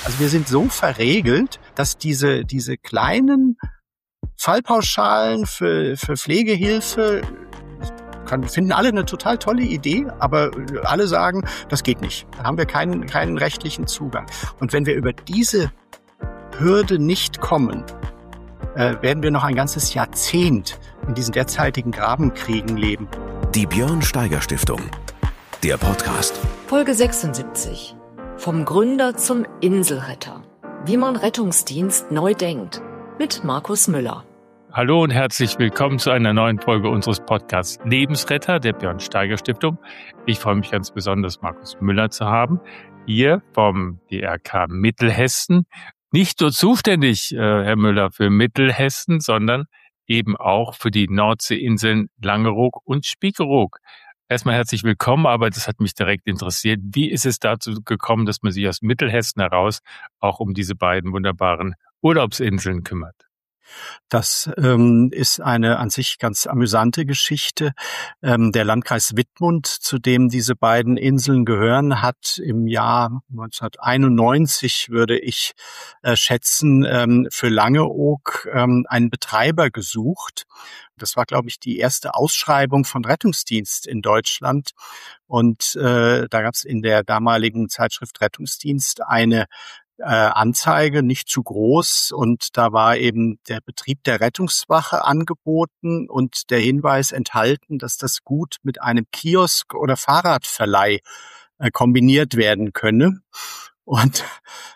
Also wir sind so verregelt, dass diese kleinen Fallpauschalen für Pflegehilfe finden alle eine total tolle Idee, aber alle sagen, das geht nicht. Da haben wir keinen rechtlichen Zugang. Und wenn wir über diese Hürde nicht kommen, werden wir noch ein ganzes Jahrzehnt in diesen derzeitigen Grabenkriegen leben. Die Björn-Steiger-Stiftung. Der Podcast. Folge 76. Vom Gründer zum Inselretter. Wie man Rettungsdienst neu denkt. Mit Markus Müller. Hallo und herzlich willkommen zu einer neuen Folge unseres Podcasts Lebensretter der Björn-Steiger-Stiftung. Ich freue mich ganz besonders, Markus Müller zu haben, hier vom DRK Mittelhessen. Nicht nur zuständig, Herr Müller, für Mittelhessen, sondern eben auch für die Nordseeinseln Langeoog und Spiekeroog. Erstmal herzlich willkommen, aber das hat mich direkt interessiert. Wie ist es dazu gekommen, dass man sich aus Mittelhessen heraus auch um diese beiden wunderbaren Urlaubsinseln kümmert? Das ist eine an sich ganz amüsante Geschichte. Der Landkreis Wittmund, zu dem diese beiden Inseln gehören, hat im Jahr 1991, würde ich schätzen, für Langeoog einen Betreiber gesucht. Das war, glaube ich, die erste Ausschreibung von Rettungsdienst in Deutschland. Und da gab es in der damaligen Zeitschrift Rettungsdienst eine Anzeige, nicht zu groß, und da war eben der Betrieb der Rettungswache angeboten und der Hinweis enthalten, dass das gut mit einem Kiosk oder Fahrradverleih kombiniert werden könne. Und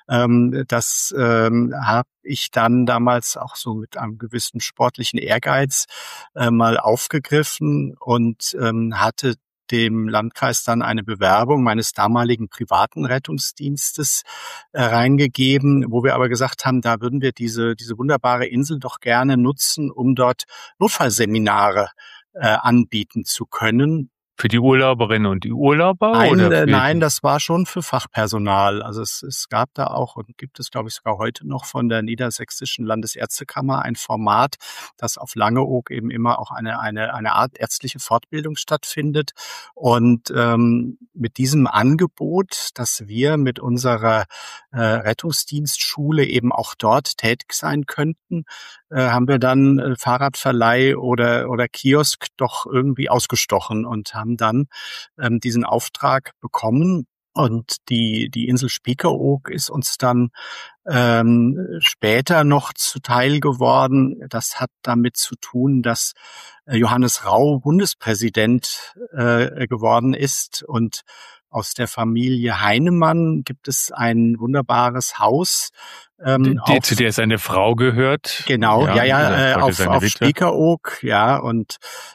das habe ich dann damals auch so mit einem gewissen sportlichen Ehrgeiz mal aufgegriffen und hatte dem Landkreis dann eine Bewerbung meines damaligen privaten Rettungsdienstes reingegeben, wo wir aber gesagt haben, da würden wir diese wunderbare Insel doch gerne nutzen, um dort Notfallseminare anbieten zu können. Für die Urlauberinnen und die Urlauber? Nein, das war schon für Fachpersonal. Also es gab da auch und gibt es, glaube ich, sogar heute noch von der Niedersächsischen Landesärztekammer ein Format, das auf Langeoog eben immer auch eine Art ärztliche Fortbildung stattfindet. Und mit diesem Angebot, dass wir mit unserer Rettungsdienstschule eben auch dort tätig sein könnten, haben wir dann Fahrradverleih oder Kiosk doch irgendwie ausgestochen und haben dann diesen Auftrag bekommen. Und die Insel Spiekeroog ist uns dann später noch zuteil geworden. Das hat damit zu tun, dass Johannes Rau Bundespräsident geworden ist, und aus der Familie Heinemann gibt es ein wunderbares Haus. Zu der seine Frau gehört. Genau, auf Spiekeroog, ja, und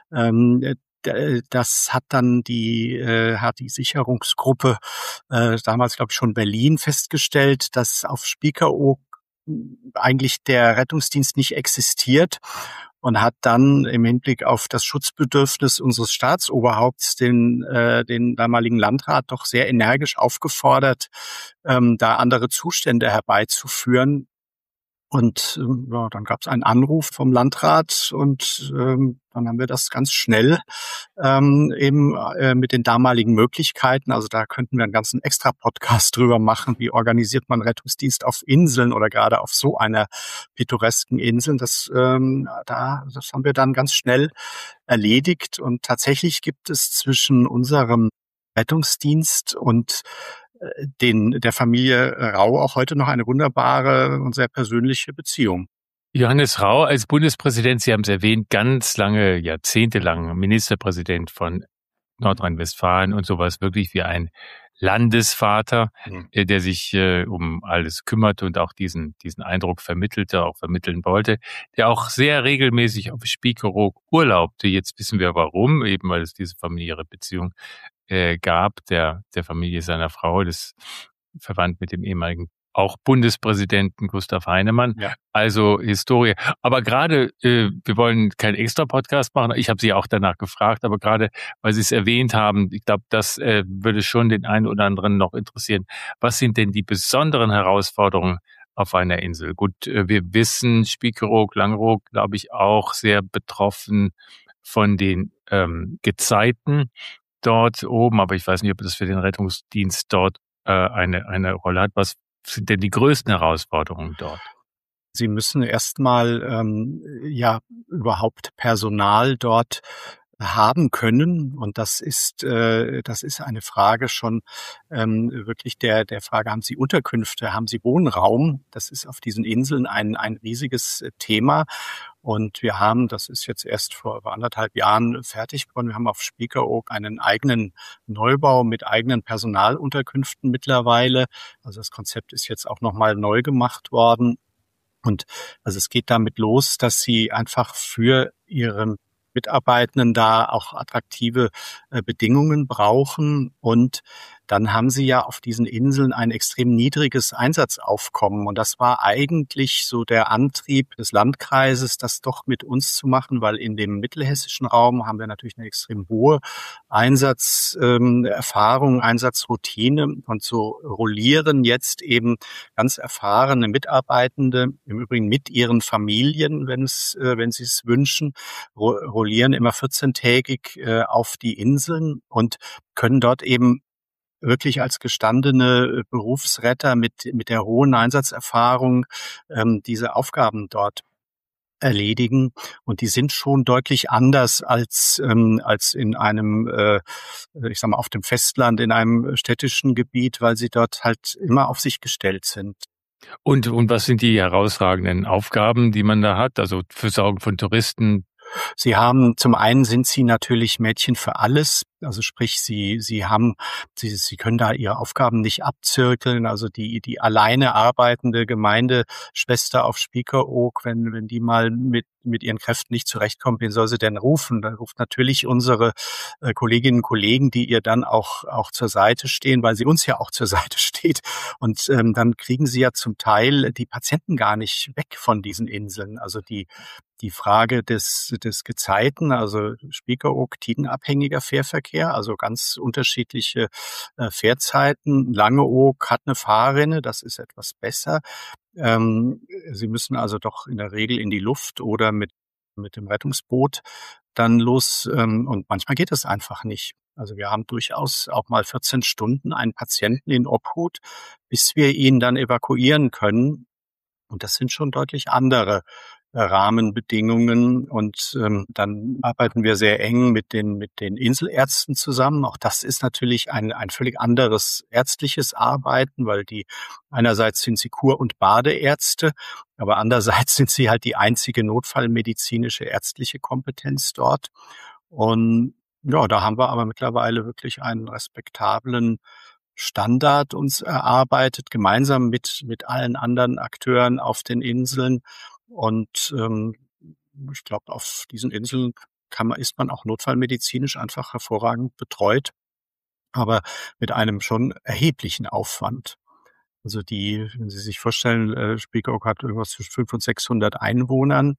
das hat dann die Sicherungsgruppe damals, glaube ich, schon Berlin festgestellt, dass auf Spiekeroog eigentlich der Rettungsdienst nicht existiert, und hat dann im Hinblick auf das Schutzbedürfnis unseres Staatsoberhaupts den damaligen Landrat doch sehr energisch aufgefordert, da andere Zustände herbeizuführen. Und dann gab es einen Anruf vom Landrat, und dann haben wir das ganz schnell mit den damaligen Möglichkeiten, also da könnten wir einen ganzen Extra-Podcast drüber machen, wie organisiert man Rettungsdienst auf Inseln oder gerade auf so einer pittoresken Insel. Das haben wir dann ganz schnell erledigt, und tatsächlich gibt es zwischen unserem Rettungsdienst und der Familie Rau auch heute noch eine wunderbare und sehr persönliche Beziehung. Johannes Rau als Bundespräsident, Sie haben es erwähnt, ganz lange, jahrzehntelang Ministerpräsident von Nordrhein-Westfalen und sowas, wirklich wie ein Landesvater, der sich um alles kümmerte und auch diesen Eindruck vermittelte, auch vermitteln wollte, der auch sehr regelmäßig auf Spiekeroog urlaubte. Jetzt wissen wir warum, eben weil es diese familiäre Beziehung gab, der Familie seiner Frau, das verwandt mit dem ehemaligen auch Bundespräsidenten Gustav Heinemann. Ja. Also Historie. Aber gerade, wir wollen keinen Extra-Podcast machen. Ich habe Sie auch danach gefragt, aber gerade, weil Sie es erwähnt haben, ich glaube, das würde schon den einen oder anderen noch interessieren. Was sind denn die besonderen Herausforderungen auf einer Insel? Gut, wir wissen, Spiekeroog, Langeoog, glaube ich, auch sehr betroffen von den Gezeiten dort oben, aber ich weiß nicht, ob das für den Rettungsdienst dort eine Rolle hat. Was sind denn die größten Herausforderungen dort? Sie müssen erstmal überhaupt Personal dort haben können. Und das ist eine Frage schon wirklich der Frage, haben Sie Unterkünfte, haben Sie Wohnraum? Das ist auf diesen Inseln ein riesiges Thema. Und wir haben, das ist jetzt erst vor 1,5 Jahren fertig geworden, wir haben auf Spiekeroog einen eigenen Neubau mit eigenen Personalunterkünften mittlerweile. Also das Konzept ist jetzt auch nochmal neu gemacht worden. Und also es geht damit los, dass Sie einfach für Ihre Mitarbeitenden da auch attraktive Bedingungen brauchen. Und dann haben Sie ja auf diesen Inseln ein extrem niedriges Einsatzaufkommen. Und das war eigentlich so der Antrieb des Landkreises, das doch mit uns zu machen, weil in dem mittelhessischen Raum haben wir natürlich eine extrem hohe Einsatzerfahrung, Einsatzroutine. Und so rollieren jetzt eben ganz erfahrene Mitarbeitende, im Übrigen mit ihren Familien, wenn sie es wünschen, rollieren immer 14-tägig auf die Inseln und können dort eben wirklich als gestandene Berufsretter mit der hohen Einsatzerfahrung diese Aufgaben dort erledigen. Und die sind schon deutlich anders als in einem, ich sag mal, auf dem Festland, in einem städtischen Gebiet, weil sie dort halt immer auf sich gestellt sind. Und was sind die herausragenden Aufgaben, die man da hat? Also Versorgung von Touristen? Zum einen sind Sie natürlich Mädchen für alles. Also sprich, Sie können da Ihre Aufgaben nicht abzirkeln. Also die alleine arbeitende Gemeindeschwester auf Spiekeroog, wenn die mal mit ihren Kräften nicht zurechtkommt, wen soll sie denn rufen? Dann ruft natürlich unsere Kolleginnen und Kollegen, die ihr dann auch zur Seite stehen, weil sie uns ja auch zur Seite steht. Und dann kriegen sie ja zum Teil die Patienten gar nicht weg von diesen Inseln. Also die Frage des Gezeiten, also Spiekeroog, tidenabhängiger Fährverkehr, also ganz unterschiedliche Fährzeiten. Langeoog hat eine Fahrrinne, das ist etwas besser. Sie müssen also doch in der Regel in die Luft oder mit dem Rettungsboot dann los. Und manchmal geht es einfach nicht. Also wir haben durchaus auch mal 14 Stunden einen Patienten in Obhut, bis wir ihn dann evakuieren können. Und das sind schon deutlich andere Rahmenbedingungen. Und dann arbeiten wir sehr eng mit den Inselärzten zusammen. Auch das ist natürlich ein völlig anderes ärztliches Arbeiten, weil einerseits sind sie Kur- und Badeärzte, aber andererseits sind sie halt die einzige notfallmedizinische ärztliche Kompetenz dort. Und ja, da haben wir aber mittlerweile wirklich einen respektablen Standard uns erarbeitet, gemeinsam mit allen anderen Akteuren auf den Inseln. Und ich glaube, auf diesen Inseln ist man auch notfallmedizinisch einfach hervorragend betreut, aber mit einem schon erheblichen Aufwand. Also wenn Sie sich vorstellen, Spiekeroog hat irgendwas zwischen 500 und 600 Einwohnern.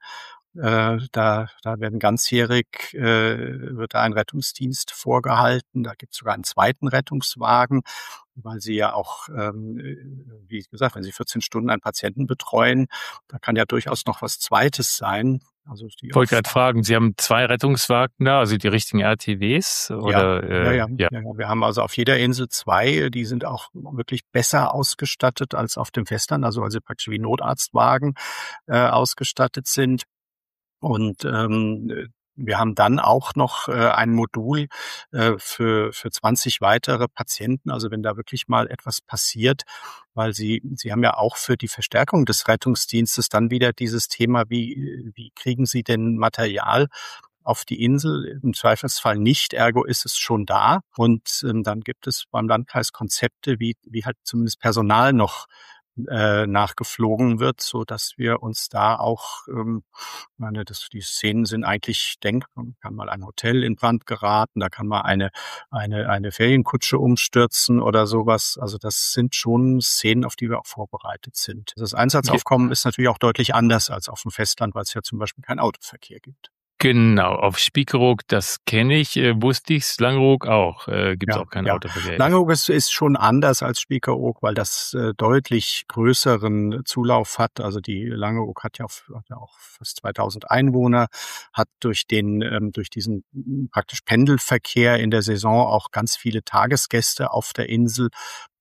Da werden ganzjährig wird da ein Rettungsdienst vorgehalten. Da gibt es sogar einen zweiten Rettungswagen, weil Sie ja auch, wie gesagt, wenn Sie 14 Stunden einen Patienten betreuen, da kann ja durchaus noch was Zweites sein. Also ich wollte gerade fragen, Sie haben 2 Rettungswagen da, also die richtigen RTWs? Oder, ja. Wir haben also auf jeder Insel 2, die sind auch wirklich besser ausgestattet als auf dem Festland, also weil sie praktisch wie Notarztwagen ausgestattet sind. Und wir haben dann auch noch ein Modul für 20 weitere Patienten, also wenn da wirklich mal etwas passiert, weil Sie haben ja auch für die Verstärkung des Rettungsdienstes dann wieder dieses Thema, wie kriegen Sie denn Material auf die Insel? Im Zweifelsfall nicht, ergo ist es schon da. Und dann gibt es beim Landkreis Konzepte, wie halt zumindest Personal noch nachgeflogen wird, so dass wir uns da auch, die Szenen sind eigentlich denkbar. Kann mal ein Hotel in Brand geraten, da kann mal eine Ferienkutsche umstürzen oder sowas. Also das sind schon Szenen, auf die wir auch vorbereitet sind. Das Einsatzaufkommen ist natürlich auch deutlich anders als auf dem Festland, weil es ja zum Beispiel keinen Autoverkehr gibt. Genau, auf Spiekeroog, das kenne ich, wusste ich's, Langeoog auch, gibt's auch keinen Autoverkehr. Langeoog ist schon anders als Spiekeroog, weil das deutlich größeren Zulauf hat. Also die Langeoog hat ja auch fast 2000 Einwohner, hat durch diesen praktisch Pendelverkehr in der Saison auch ganz viele Tagesgäste auf der Insel.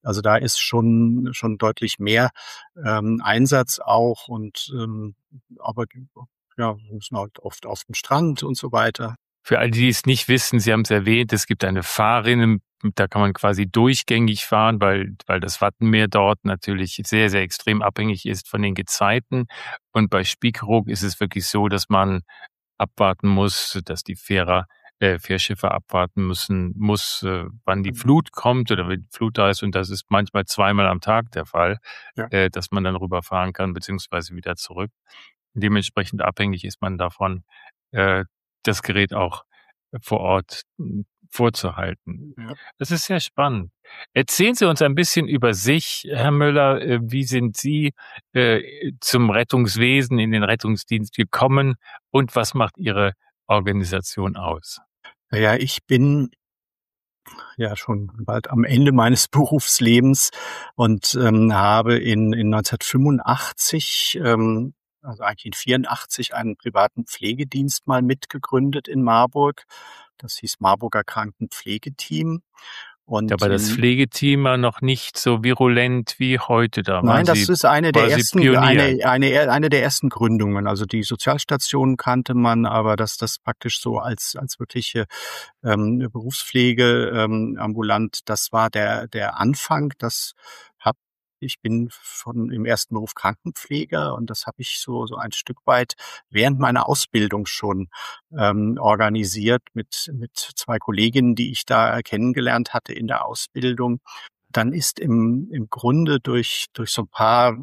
Also da ist schon deutlich mehr Einsatz auch und aber ja, wir müssen halt oft auf den Strand und so weiter. Für alle, die es nicht wissen, Sie haben es erwähnt, es gibt eine Fahrrinne, da kann man quasi durchgängig fahren, weil das Wattenmeer dort natürlich sehr, sehr extrem abhängig ist von den Gezeiten. Und bei Spiekeroog ist es wirklich so, dass man abwarten muss, dass die Fährschiffe abwarten muss, wann die Flut kommt oder wenn die Flut da ist. Und das ist manchmal zweimal am Tag der Fall, dass man dann rüberfahren kann, beziehungsweise wieder zurück. Dementsprechend abhängig ist man davon, das Gerät auch vor Ort vorzuhalten. Ja. Das ist sehr spannend. Erzählen Sie uns ein bisschen über sich, Herr Möller. Wie sind Sie zum Rettungswesen, in den Rettungsdienst gekommen und was macht Ihre Organisation aus? Ja, ich bin ja schon bald am Ende meines Berufslebens und habe in 1985 also eigentlich in 84 einen privaten Pflegedienst mal mitgegründet in Marburg. Das hieß Marburger Krankenpflegeteam. Und da war das Pflegeteam noch nicht so virulent wie heute da. Nein, das ist eine der ersten Gründungen. Also die Sozialstation kannte man, aber dass das praktisch so als wirkliche Berufspflege ambulant, das war der Anfang. Ich bin im ersten Beruf Krankenpfleger und das habe ich so ein Stück weit während meiner Ausbildung schon organisiert mit 2 Kolleginnen, die ich da kennengelernt hatte in der Ausbildung. Dann ist im Grunde durch so ein paar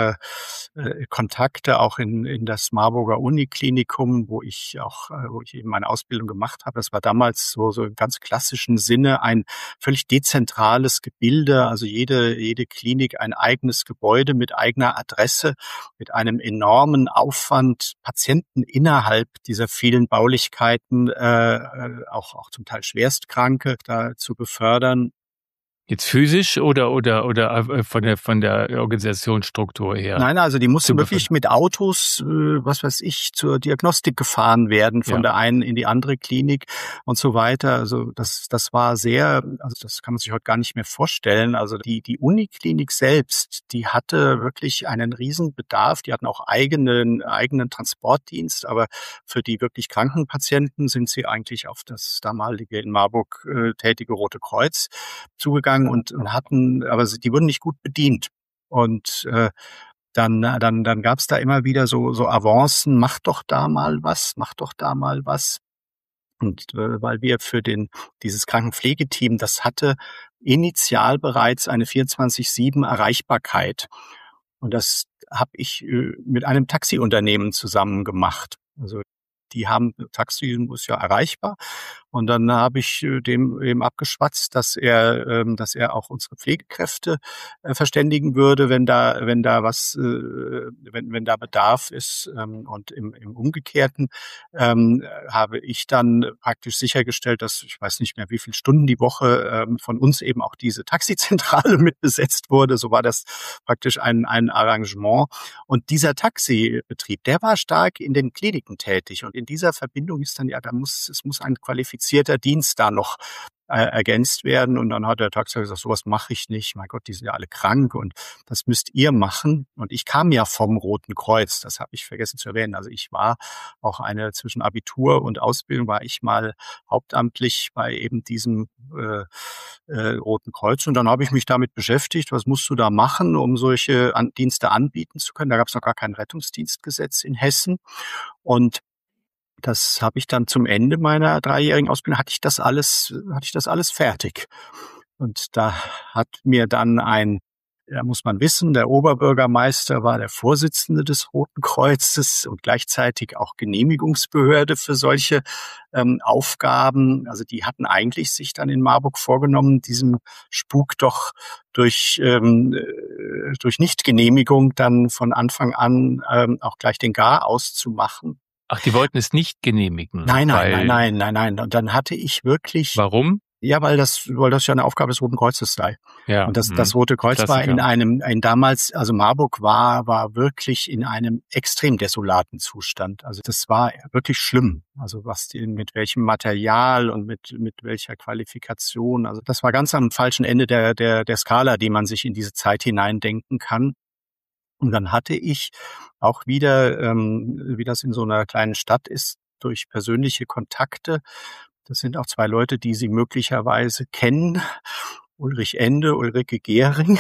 Kontakte auch in das Marburger Uniklinikum, wo ich eben meine Ausbildung gemacht habe. Das war damals so im ganz klassischen Sinne ein völlig dezentrales Gebilde, also jede Klinik ein eigenes Gebäude mit eigener Adresse, mit einem enormen Aufwand, Patienten innerhalb dieser vielen Baulichkeiten, auch zum Teil Schwerstkranke da zu befördern. Jetzt physisch oder von der Organisationsstruktur her? Nein, also die mussten wirklich mit Autos, zur Diagnostik gefahren werden von der einen in die andere Klinik und so weiter. Also das war das kann man sich heute gar nicht mehr vorstellen. Also die Uniklinik selbst, die hatte wirklich einen riesen Bedarf. Die hatten auch eigenen Transportdienst, aber für die wirklich kranken Patienten sind sie eigentlich auf das damalige in Marburg tätige Rote Kreuz zugegangen und hatten, aber die wurden nicht gut bedient. Und dann gab's da immer wieder so Avancen, mach doch da mal was. Und weil wir für dieses Krankenpflegeteam, das hatte initial bereits eine 24/7 Erreichbarkeit. Und das habe ich mit einem Taxiunternehmen zusammen gemacht. Also die haben Taxi ist ja erreichbar. Und dann habe ich dem eben abgeschwatzt, dass er auch unsere Pflegekräfte verständigen würde, wenn da Bedarf ist. Und im Umgekehrten habe ich dann praktisch sichergestellt, dass ich weiß nicht mehr, wie viele Stunden die Woche von uns eben auch diese Taxizentrale mit besetzt wurde. So war das praktisch ein Arrangement. Und dieser Taxibetrieb, der war stark in den Kliniken tätig. Und in dieser Verbindung ist dann es muss ein qualifizierter Dienst da noch ergänzt werden. Und dann hat der Taxi gesagt, sowas mache ich nicht. Mein Gott, die sind ja alle krank und das müsst ihr machen. Und ich kam ja vom Roten Kreuz, das habe ich vergessen zu erwähnen. Also ich war auch zwischen Abitur und Ausbildung war ich mal hauptamtlich bei eben diesem Roten Kreuz. Und dann habe ich mich damit beschäftigt, was musst du da machen, um solche Dienste anbieten zu können. Da gab es noch gar kein Rettungsdienstgesetz in Hessen. Und das habe ich dann zum Ende meiner 3-jährigen Ausbildung, hatte ich das alles fertig. Und da hat mir dann da muss man wissen, der Oberbürgermeister war der Vorsitzende des Roten Kreuzes und gleichzeitig auch Genehmigungsbehörde für solche Aufgaben. Also die hatten eigentlich sich dann in Marburg vorgenommen, diesem Spuk doch durch Nichtgenehmigung dann von Anfang an auch gleich den Gar auszumachen. Ach, die wollten es nicht genehmigen? Nein. Und dann hatte ich wirklich... Warum? Ja, weil das ja eine Aufgabe des Roten Kreuzes sei. Ja. Und das Rote Kreuz Klassiker. war damals, also Marburg war wirklich in einem extrem desolaten Zustand. Also das war wirklich schlimm. Also mit welchem Material und mit welcher Qualifikation. Also das war ganz am falschen Ende der Skala, die man sich in diese Zeit hineindenken kann. Und dann hatte ich auch wieder, wie das in so einer kleinen Stadt ist, durch persönliche Kontakte. Das sind auch 2 Leute, die Sie möglicherweise kennen. Ulrich Ende, Ulrike Gehring.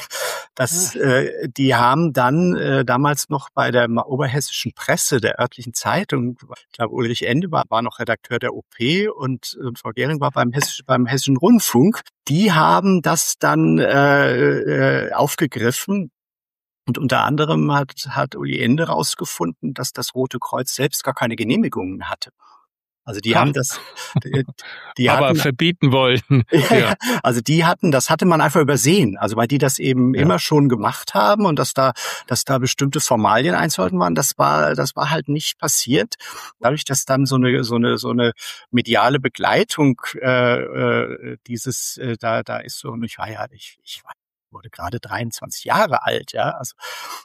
Die haben dann damals noch bei der oberhessischen Presse, der örtlichen Zeitung, ich glaube Ulrich Ende war noch Redakteur der OP und Frau Gehring war beim Hessischen Rundfunk. Die haben das dann aufgegriffen. Und unter anderem hat Uli Ende rausgefunden, dass das Rote Kreuz selbst gar keine Genehmigungen hatte. Also die haben das, aber verbieten wollten. Ja. Also das hatte man einfach übersehen. Also weil die das eben immer schon gemacht haben und dass da bestimmte Formalien einzuhalten waren, das war halt nicht passiert. Dadurch, dass dann so eine mediale Begleitung dieses da ist so, ich wurde gerade 23 Jahre alt, ja, also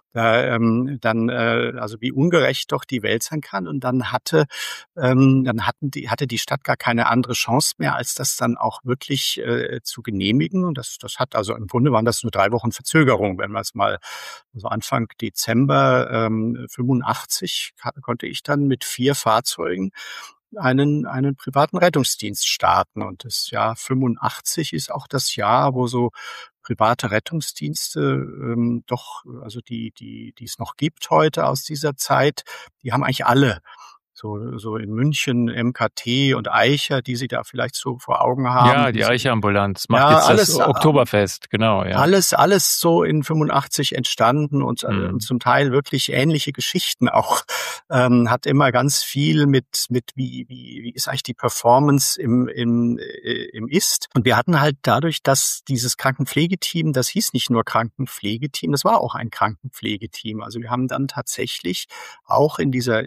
also wie ungerecht doch die Welt sein kann. Und dann hatte die Stadt gar keine andere Chance mehr, als das dann auch wirklich zu genehmigen. Und das hat also im Grunde waren das nur 3 Wochen Verzögerung, wenn man es mal, also Anfang Dezember 85 konnte ich dann mit 4 Fahrzeugen einen privaten Rettungsdienst starten. Und das Jahr 85 ist auch das Jahr, wo so private Rettungsdienste also die es noch gibt heute aus dieser Zeit, die haben eigentlich alle so in München MKT und Eicher, die Sie da vielleicht so vor Augen haben. Ja, die Eicher-Ambulanz macht jetzt alles, das Oktoberfest, genau. Ja. Alles so in 85 entstanden und zum Teil wirklich ähnliche Geschichten auch. Hat immer ganz viel mit wie ist eigentlich die Performance im Ist. Und wir hatten halt dadurch, dass dieses Krankenpflegeteam, das hieß nicht nur Krankenpflegeteam, das war auch ein Krankenpflegeteam. Also wir haben dann tatsächlich auch in dieser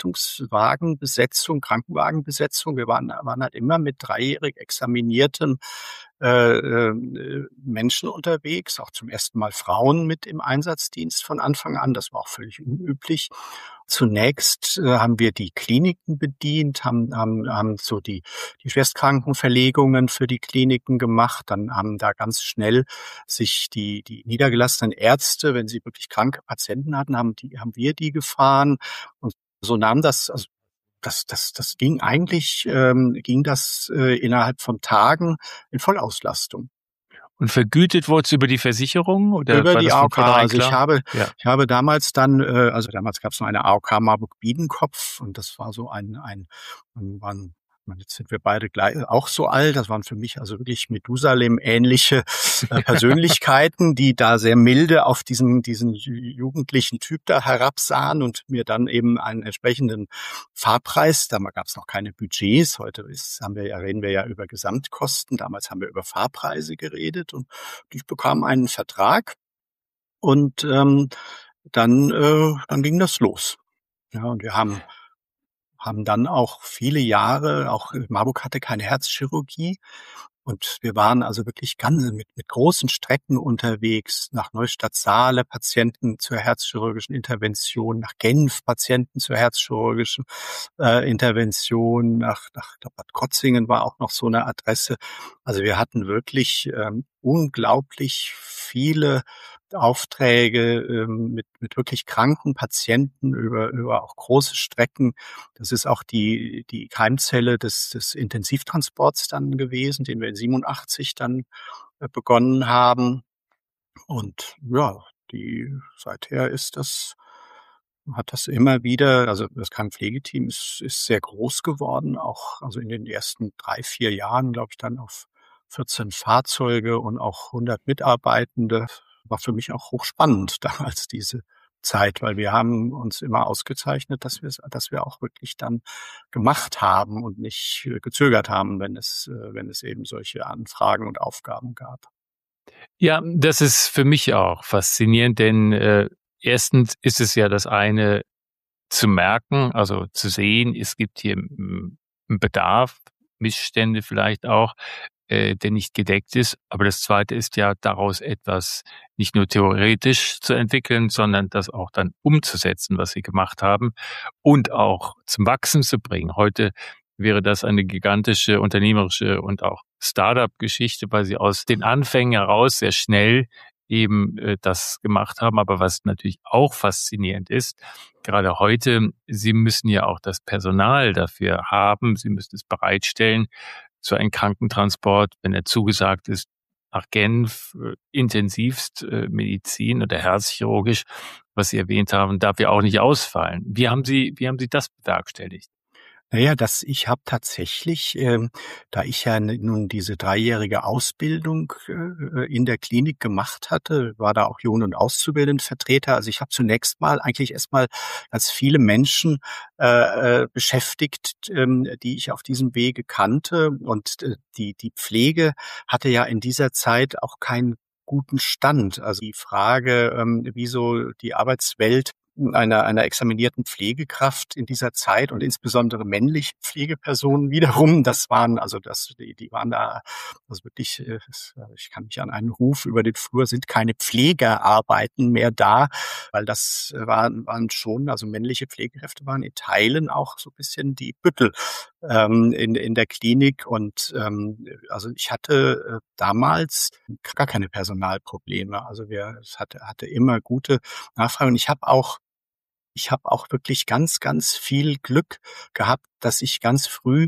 Krankenwagenbesetzung, wir waren halt immer mit 3-jährig examinierten Menschen unterwegs, auch zum ersten Mal Frauen mit im Einsatzdienst von Anfang an. Das war auch völlig unüblich. Zunächst haben wir die Kliniken bedient, haben so die Schwerstkrankenverlegungen für die Kliniken gemacht. Dann haben da ganz schnell sich die niedergelassenen Ärzte, wenn sie wirklich kranke Patienten hatten, haben wir die gefahren. Und so nahm das, also das ging eigentlich, innerhalb von Tagen in Vollauslastung. Und vergütet wurde es über die Versicherung oder über war die das von AOK? vornherein Also klar? ich habe damals dann, damals gab es noch eine AOK Marburg-Biedenkopf und das war so jetzt sind wir beide gleich, auch so alt. Das waren für mich also wirklich Methusalem-ähnliche Persönlichkeiten, die da sehr milde auf diesen jugendlichen Typ da herabsahen und mir dann eben einen entsprechenden Fahrpreis. Damals gab es noch keine Budgets. Heute reden wir ja über Gesamtkosten. Damals haben wir über Fahrpreise geredet und ich bekam einen Vertrag und dann ging das los. Ja, und wir haben dann auch viele Jahre, auch Marburg hatte keine Herzchirurgie und wir waren also wirklich ganz mit großen Strecken unterwegs, nach Neustadt-Saale Patienten zur herzchirurgischen Intervention, nach Genf Patienten zur herzchirurgischen Intervention, nach Bad Krotzingen war auch noch so eine Adresse. Also wir hatten wirklich unglaublich viele Aufträge mit wirklich kranken Patienten über auch große Strecken. Das ist auch die Keimzelle des Intensivtransports dann gewesen, den wir in 87 dann begonnen haben. Und ja, seither hat das immer wieder, also das Krankenpflegeteam ist sehr groß geworden, auch also in den ersten 3-4 Jahren, glaube ich, dann auf 14 Fahrzeuge und auch 100 Mitarbeitende. War für mich auch hochspannend damals diese Zeit, weil wir haben uns immer ausgezeichnet, dass wir auch wirklich dann gemacht haben und nicht gezögert haben, wenn es eben solche Anfragen und Aufgaben gab. Ja, das ist für mich auch faszinierend, denn erstens ist es ja das eine zu merken, also zu sehen, es gibt hier einen Bedarf, Missstände vielleicht auch. der nicht gedeckt ist. Aber das Zweite ist ja, daraus etwas nicht nur theoretisch zu entwickeln, sondern das auch dann umzusetzen, was Sie gemacht haben und auch zum Wachsen zu bringen. Heute wäre das eine gigantische unternehmerische und auch Startup-Geschichte, weil Sie aus den Anfängen heraus sehr schnell eben das gemacht haben. Aber was natürlich auch faszinierend ist, gerade heute, Sie müssen ja auch das Personal dafür haben. Sie müssen es bereitstellen, so ein Krankentransport, wenn er zugesagt ist, nach Genf, intensivst Medizin oder herzchirurgisch, was Sie erwähnt haben, darf ja auch nicht ausfallen. Wie haben Sie das bewerkstelligt? Naja, ich habe tatsächlich, da ich ja nun diese 3-jährige Ausbildung in der Klinik gemacht hatte, war da auch Jung- und Auszubildendenvertreter. Also ich habe zunächst mal eigentlich erstmal ganz viele Menschen beschäftigt, die ich auf diesem Wege kannte. Und die Pflege hatte ja in dieser Zeit auch keinen guten Stand. Also die Frage, wieso die Arbeitswelt einer examinierten Pflegekraft in dieser Zeit und insbesondere männliche Pflegepersonen wiederum, die waren da, also wirklich, ich kann mich an einen Ruf über den Flur, sind keine Pflegerarbeiten mehr da, weil das waren schon, also männliche Pflegekräfte waren in Teilen auch so ein bisschen die Büttel in der Klinik und also ich hatte damals gar keine Personalprobleme. Also es hatte immer gute Nachfrage und ich habe auch wirklich ganz, ganz viel Glück gehabt, dass ich ganz früh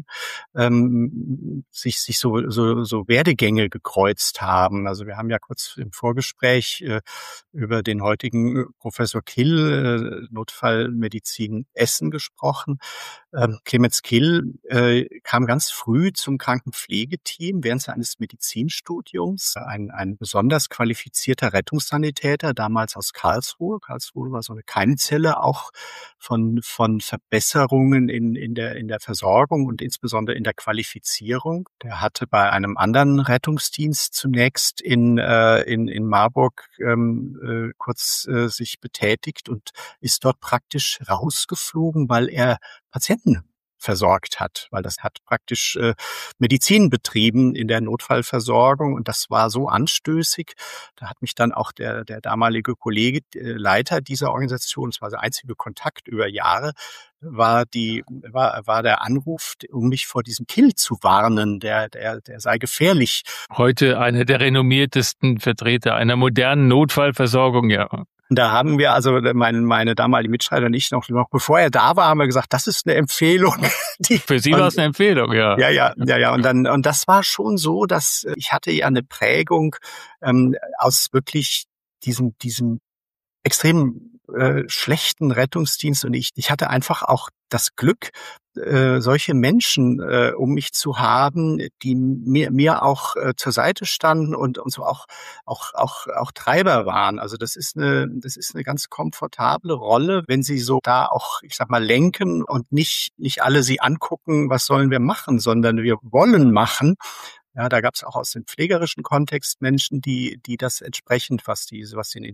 sich so Werdegänge gekreuzt haben. Also wir haben ja kurz im Vorgespräch über den heutigen Professor Kill, Notfallmedizin Essen gesprochen. Clemens Kill kam ganz früh zum Krankenpflegeteam während seines Medizinstudiums. Ein besonders qualifizierter Rettungssanitäter, damals aus Karlsruhe. Karlsruhe war so eine Keimzelle auch von Verbesserungen in der Versorgung und insbesondere in der Qualifizierung. Der hatte bei einem anderen Rettungsdienst zunächst in Marburg kurz sich betätigt und ist dort praktisch rausgeflogen, weil er Patienten versorgt hat, weil das hat praktisch Medizin betrieben in der Notfallversorgung und das war so anstößig. Da hat mich dann auch der damalige Kollege, Leiter dieser Organisation, das war der einzige Kontakt über Jahre, war der Anruf, um mich vor diesem Kill zu warnen, der sei gefährlich. Heute einer der renommiertesten Vertreter einer modernen Notfallversorgung, ja. Da haben wir also meine damalige Mitstreiter und ich noch bevor er da war, haben wir gesagt, das ist eine Empfehlung. Für Sie war es eine Empfehlung, ja. Ja. Und das war schon so, dass ich hatte ja eine Prägung aus wirklich diesem extrem schlechten Rettungsdienst und ich hatte einfach auch das Glück, solche Menschen um mich zu haben, die mir auch zur Seite standen und so auch Treiber waren. Also das ist eine ganz komfortable Rolle, wenn sie so da auch, ich sag mal, lenken und nicht alle sie angucken, was sollen wir machen, sondern wir wollen machen. Ja, da gab es auch aus dem pflegerischen Kontext Menschen, die das entsprechend, was den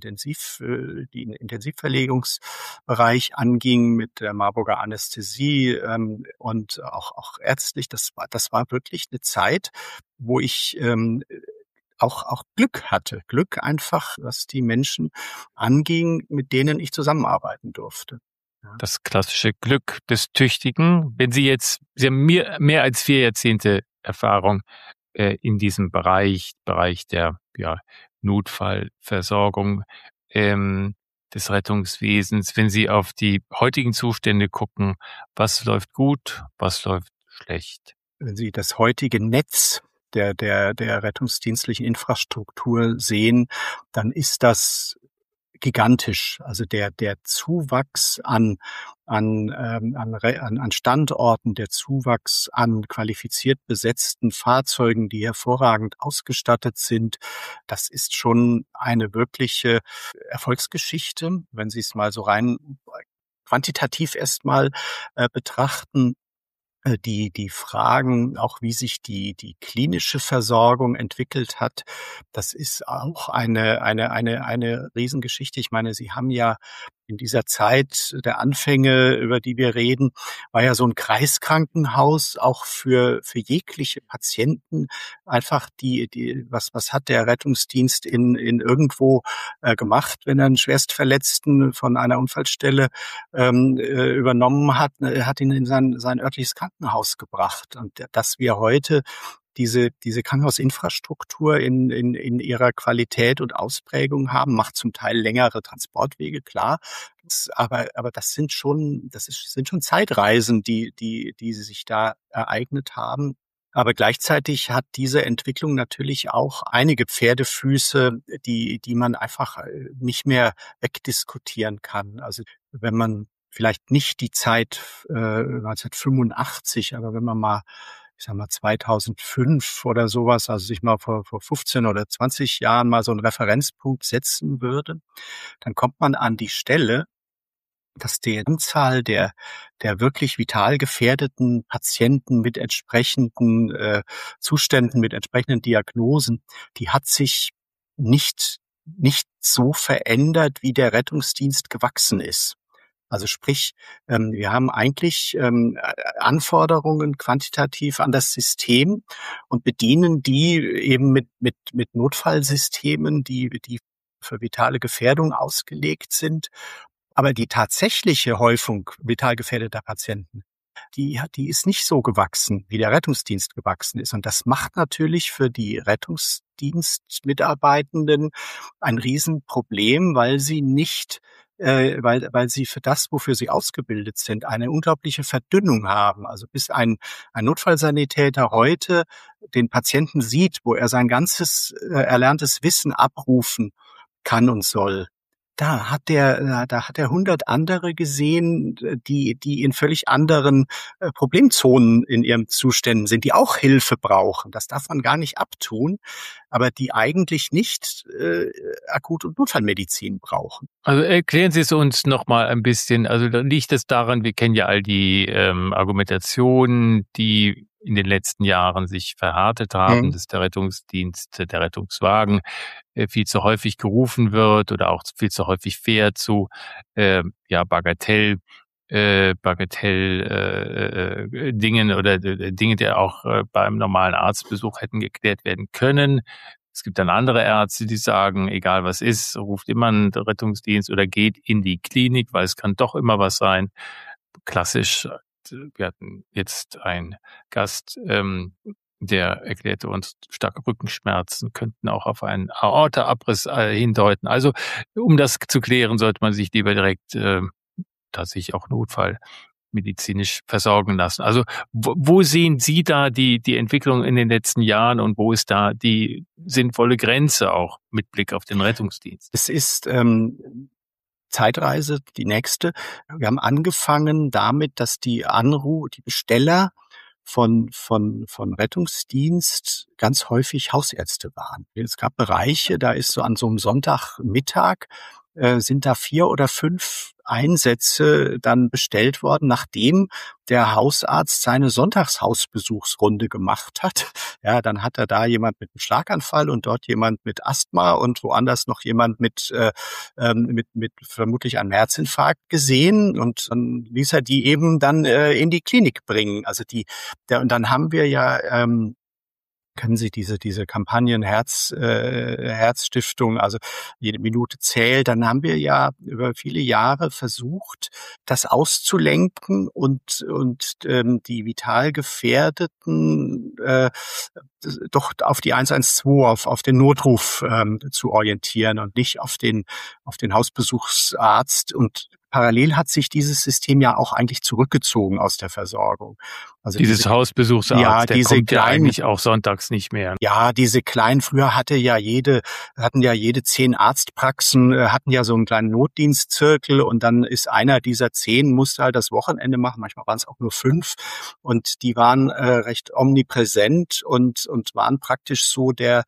Intensivverlegungsbereich anging, mit der Marburger Anästhesie und auch ärztlich, das war wirklich eine Zeit, wo ich auch Glück hatte. Glück einfach, was die Menschen anging, mit denen ich zusammenarbeiten durfte. Ja. Das klassische Glück des Tüchtigen. Sie haben mehr als 4 Jahrzehnte Erfahrung in diesem Bereich der Notfallversorgung des Rettungswesens. Wenn Sie auf die heutigen Zustände gucken, was läuft gut, was läuft schlecht? Wenn Sie das heutige Netz der rettungsdienstlichen Infrastruktur sehen, dann ist das gigantisch. Also der Zuwachs an Standorten, der Zuwachs an qualifiziert besetzten Fahrzeugen, die hervorragend ausgestattet sind, das ist schon eine wirkliche Erfolgsgeschichte, wenn Sie es mal so rein quantitativ erstmal betrachten. Die Fragen, auch wie sich die klinische Versorgung entwickelt hat, das ist auch eine Riesengeschichte. Ich meine, Sie haben ja in dieser Zeit der Anfänge, über die wir reden, war ja so ein Kreiskrankenhaus auch für jegliche Patienten einfach was hat der Rettungsdienst in irgendwo gemacht, wenn er einen Schwerstverletzten von einer Unfallstelle übernommen hat, hat ihn in sein örtliches Krankenhaus gebracht. Und dass wir heute diese Krankenhausinfrastruktur in ihrer Qualität und Ausprägung haben, macht zum Teil längere Transportwege, klar. Aber das sind schon Zeitreisen, die sich da ereignet haben. Aber gleichzeitig hat diese Entwicklung natürlich auch einige Pferdefüße, die man einfach nicht mehr wegdiskutieren kann. Also wenn man vielleicht nicht die Zeit 1985, aber wenn man mal, ich sag mal 2005 oder sowas, also sich mal vor 15 oder 20 Jahren mal so einen Referenzpunkt setzen würde, dann kommt man an die Stelle, dass die Anzahl der wirklich vital gefährdeten Patienten mit entsprechenden Zuständen, mit entsprechenden Diagnosen, die hat sich nicht so verändert, wie der Rettungsdienst gewachsen ist. Also sprich, wir haben eigentlich Anforderungen quantitativ an das System und bedienen die eben mit Notfallsystemen, die für vitale Gefährdung ausgelegt sind. Aber die tatsächliche Häufung vital gefährdeter Patienten, die ist nicht so gewachsen, wie der Rettungsdienst gewachsen ist. Und das macht natürlich für die Rettungsdienstmitarbeitenden ein Riesenproblem, weil sie weil sie für das, wofür sie ausgebildet sind, eine unglaubliche Verdünnung haben. Also bis ein Notfallsanitäter heute den Patienten sieht, wo er sein ganzes erlerntes Wissen abrufen kann und soll, da hat er 100 andere gesehen, die in völlig anderen Problemzonen in ihren Zuständen sind, die auch Hilfe brauchen. Das darf man gar nicht abtun, aber die eigentlich nicht Akut- und Notfallmedizin brauchen. Also erklären Sie es uns noch mal ein bisschen. Also liegt es daran, wir kennen ja all die Argumentationen, die in den letzten Jahren sich verhärtet haben, dass der Rettungsdienst, der Rettungswagen viel zu häufig gerufen wird oder auch viel zu häufig fährt zu Dingen oder Dinge, die auch beim normalen Arztbesuch hätten geklärt werden können. Es gibt dann andere Ärzte, die sagen, egal was ist, ruft immer einen Rettungsdienst oder geht in die Klinik, weil es kann doch immer was sein. Klassisch, wir hatten jetzt einen Gast, der erklärte uns, starke Rückenschmerzen könnten auch auf einen Aortaabriss hindeuten. Also um das zu klären, sollte man sich lieber direkt tatsächlich auch notfallmedizinisch versorgen lassen. Also wo sehen Sie da die Entwicklung in den letzten Jahren und wo ist da die sinnvolle Grenze auch mit Blick auf den Rettungsdienst? Es ist Zeitreise, die nächste. Wir haben angefangen damit, dass die Besteller von Rettungsdienst ganz häufig Hausärzte waren. Es gab Bereiche, da ist so an so einem Sonntagmittag sind da 4 oder 5 Einsätze dann bestellt worden, nachdem der Hausarzt seine Sonntagshausbesuchsrunde gemacht hat. Ja, dann hat er da jemand mit einem Schlaganfall und dort jemand mit Asthma und woanders noch jemand mit vermutlich einem Herzinfarkt gesehen und dann ließ er die eben dann in die Klinik bringen. Also und dann haben wir ja kennen Sie diese Kampagnen Herzstiftung, also jede Minute zählt, dann haben wir ja über viele Jahre versucht, das auszulenken und die vital Gefährdeten doch auf die 112, auf den Notruf zu orientieren und nicht auf den Hausbesuchsarzt. Und parallel hat sich dieses System ja auch eigentlich zurückgezogen aus der Versorgung. Also dieses Hausbesuchsarzt, ja, der kommt ja eigentlich auch sonntags nicht mehr. Ja, diese kleinen, früher hatten ja jede 10 Arztpraxen, hatten ja so einen kleinen Notdienstzirkel und dann ist einer dieser 10, musste halt das Wochenende machen, manchmal waren es auch nur 5 und die waren recht omnipräsent und waren praktisch so der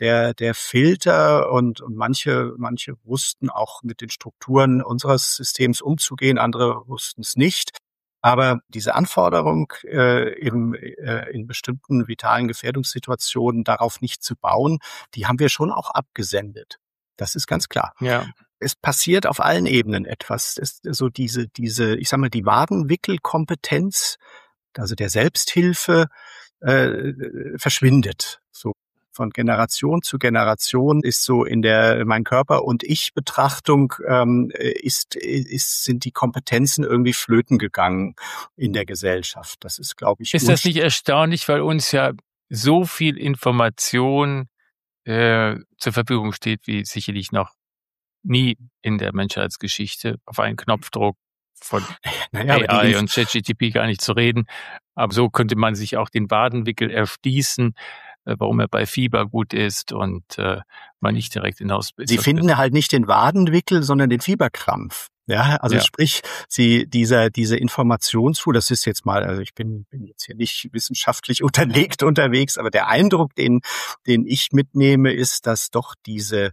Filter und manche wussten auch mit den Strukturen unseres Systems umzugehen, andere wussten es nicht. Aber diese Anforderung, in bestimmten vitalen Gefährdungssituationen darauf nicht zu bauen, die haben wir schon auch abgesendet. Das ist ganz klar. Ja. Es passiert auf allen Ebenen etwas. Es ist so diese, ich sag mal, die Wadenwickelkompetenz, also der Selbsthilfe, verschwindet. So von Generation zu Generation ist so in der mein Körper und ich Betrachtung sind die Kompetenzen irgendwie flöten gegangen in der Gesellschaft. Das ist, glaube ich, ist das nicht erstaunlich, weil uns ja so viel Information zur Verfügung steht, wie sicherlich noch nie in der Menschheitsgeschichte, auf einen Knopfdruck von AI und ChatGPT gar nicht zu reden. Aber so könnte man sich auch den Wadenwickel erschließen, warum er bei Fieber gut ist und man nicht direkt in Hospiz. Sie finden halt nicht den Wadenwickel, sondern den Fieberkrampf. Ja, also sprich, diese Informationsflut, das ist jetzt mal, also ich bin jetzt hier nicht wissenschaftlich unterwegs, aber der Eindruck, den ich mitnehme, ist, dass doch diese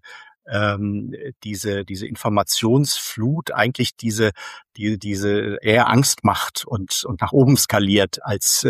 Informationsflut eigentlich diese eher Angst macht und nach oben skaliert als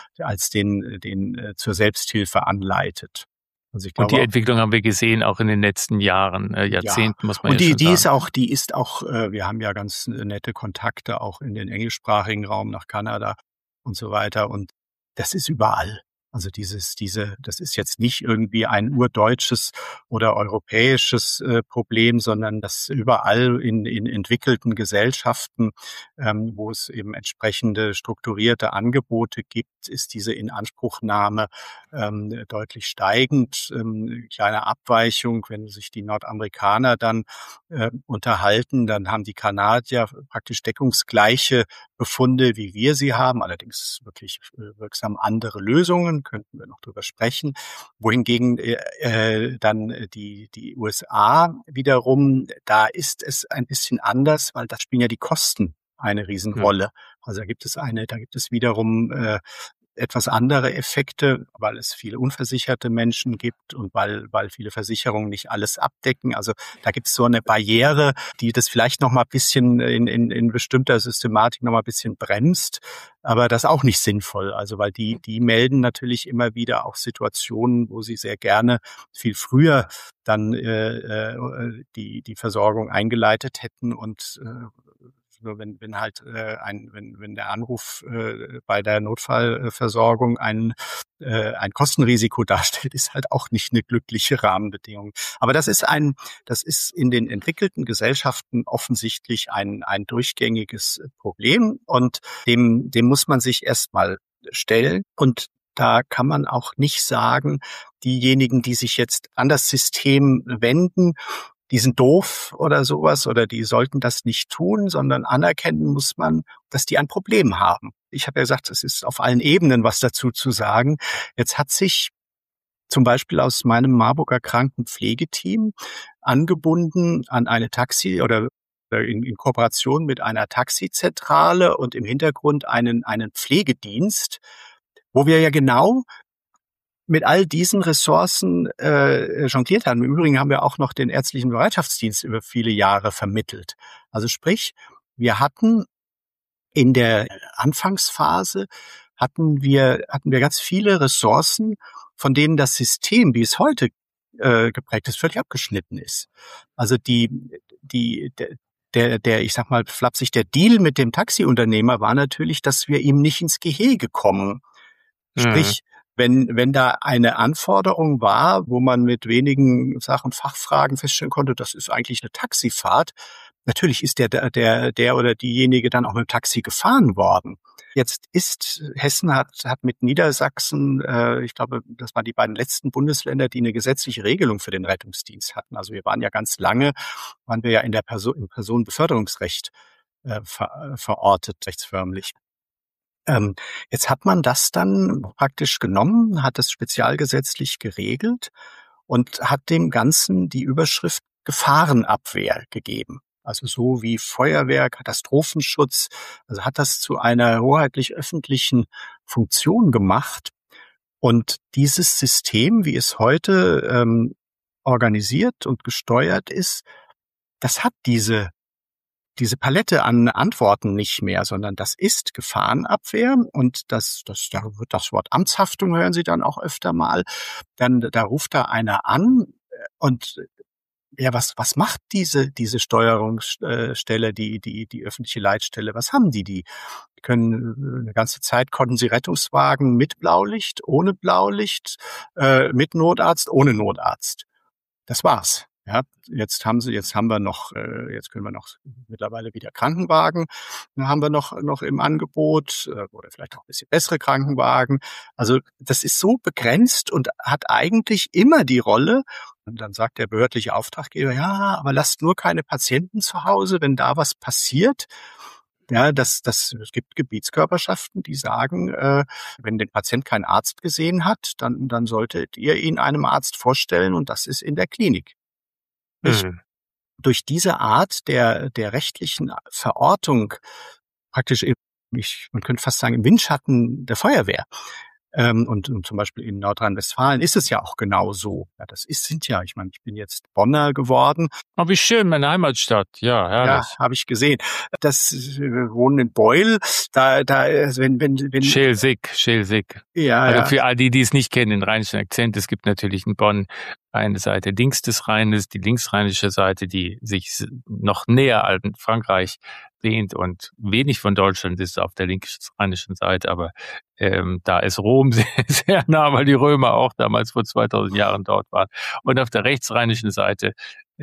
den zur Selbsthilfe anleitet. Also ich glaube, und die Entwicklung haben wir gesehen, auch in den letzten Jahren, Jahrzehnten, muss man und ja schon sagen. Die ist auch, wir haben ja ganz nette Kontakte auch in den englischsprachigen Raum nach Kanada und so weiter. Und das ist überall. Also das ist jetzt nicht irgendwie ein urdeutsches oder europäisches Problem, sondern das überall in entwickelten Gesellschaften, wo es eben entsprechende strukturierte Angebote gibt, ist diese Inanspruchnahme deutlich steigend. Kleine Abweichung, wenn sich die Nordamerikaner dann unterhalten, dann haben die Kanadier praktisch deckungsgleiche Befunde, wie wir sie haben, allerdings wirklich wirksam andere Lösungen, könnten wir noch drüber sprechen. Wohingegen dann die USA wiederum, da ist es ein bisschen anders, weil da spielen ja die Kosten eine Riesenrolle. Also da gibt es wiederum etwas andere Effekte, weil es viele unversicherte Menschen gibt und weil viele Versicherungen nicht alles abdecken. Also da gibt es so eine Barriere, die das vielleicht noch mal ein bisschen in bestimmter Systematik noch mal ein bisschen bremst, aber das ist auch nicht sinnvoll. Also weil die melden natürlich immer wieder auch Situationen, wo sie sehr gerne viel früher dann die Versorgung eingeleitet hätten und nur wenn der Anruf bei der Notfallversorgung ein Kostenrisiko darstellt, ist halt auch nicht eine glückliche Rahmenbedingung. Aber das ist in den entwickelten Gesellschaften offensichtlich ein durchgängiges Problem und dem muss man sich erstmal stellen und da kann man auch nicht sagen, diejenigen, die sich jetzt an das System wenden, die sind doof oder sowas oder die sollten das nicht tun, sondern anerkennen muss man, dass die ein Problem haben. Ich habe ja gesagt, es ist auf allen Ebenen was dazu zu sagen. Jetzt hat sich zum Beispiel aus meinem Marburger Krankenpflegeteam angebunden an eine Taxi- oder in Kooperation mit einer Taxizentrale und im Hintergrund einen Pflegedienst, wo wir ja genau mit all diesen Ressourcen jongliert haben. Im Übrigen haben wir auch noch den ärztlichen Bereitschaftsdienst über viele Jahre vermittelt. Also sprich, wir hatten in der Anfangsphase hatten wir ganz viele Ressourcen, von denen das System, wie es heute geprägt ist, völlig abgeschnitten ist. Also der, ich sag mal flapsig, der Deal mit dem Taxiunternehmer war natürlich, dass wir ihm nicht ins Gehege kommen. Sprich, wenn da eine Anforderung war, wo man mit wenigen Sachen, Fachfragen feststellen konnte, das ist eigentlich eine Taxifahrt, natürlich ist der oder diejenige dann auch mit dem Taxi gefahren worden. Jetzt Hessen hat mit Niedersachsen, ich glaube, das waren die beiden letzten Bundesländer, die eine gesetzliche Regelung für den Rettungsdienst hatten. Also wir waren ja ganz lange, im Personenbeförderungsrecht verortet, rechtsförmlich. Jetzt hat man das dann praktisch genommen, hat es spezialgesetzlich geregelt und hat dem Ganzen die Überschrift Gefahrenabwehr gegeben. Also so wie Feuerwehr, Katastrophenschutz, also hat das zu einer hoheitlich öffentlichen Funktion gemacht. Und dieses System, wie es heute organisiert und gesteuert ist, das hat diese diese Palette an Antworten nicht mehr, sondern das ist Gefahrenabwehr und da wird das Wort Amtshaftung hören Sie dann auch öfter mal. Dann, da ruft da einer an und ja, was macht diese Steuerungsstelle, die öffentliche Leitstelle? Was haben die? Die können eine ganze Zeit konnten sie Rettungswagen mit Blaulicht, ohne Blaulicht, mit Notarzt, ohne Notarzt. Das war's. Ja, jetzt können wir noch mittlerweile wieder Krankenwagen, haben wir noch im Angebot, oder vielleicht auch ein bisschen bessere Krankenwagen. Also das ist so begrenzt und hat eigentlich immer die Rolle. Und dann sagt der behördliche Auftraggeber, ja, aber lasst nur keine Patienten zu Hause, wenn da was passiert. Ja, es gibt Gebietskörperschaften, die sagen, wenn den Patient kein Arzt gesehen hat, dann solltet ihr ihn einem Arzt vorstellen und das ist in der Klinik. Durch diese Art der rechtlichen Verortung praktisch man könnte fast sagen, im Windschatten der Feuerwehr. Und zum Beispiel in Nordrhein-Westfalen ist es ja auch genau so. Ja, ich meine, ich bin jetzt Bonner geworden. Oh, wie schön, meine Heimatstadt. Ja, herrlich. Ja, habe ich gesehen. Wir wohnen in Beul. Wenn Schelsig. Ja, also für all die es nicht kennen, den rheinischen Akzent, es gibt natürlich in Bonn eine Seite links des Rheines, die linksrheinische Seite, die sich noch näher an Frankreich lehnt und wenig von Deutschland ist auf der linksrheinischen Seite, aber da ist Rom sehr, sehr nah, weil die Römer auch damals vor 2000 Jahren dort waren. Und auf der rechtsrheinischen Seite